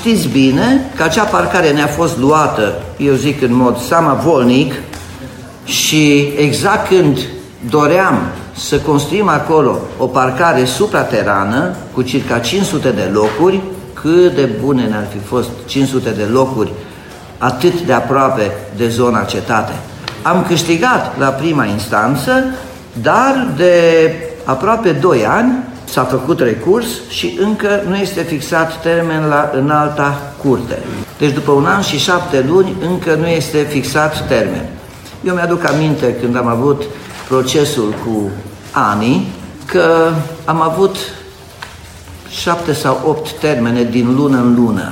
știți bine că acea parcare ne-a fost luată, eu zic în mod samavolnic, și exact când doream să construim acolo o parcare supraterană cu circa 500 de locuri, cât de bune ne-ar fi fost 500 de locuri atât de aproape de zona cetate. Am câștigat la prima instanță, dar de aproape 2 ani s-a făcut recurs și încă nu este fixat termen la înalta curte. Deci după 1 an și 7 luni încă nu este fixat termen. Eu mi-aduc aminte când am avut procesul cu Ani că am avut 7 sau 8 termene din lună în lună.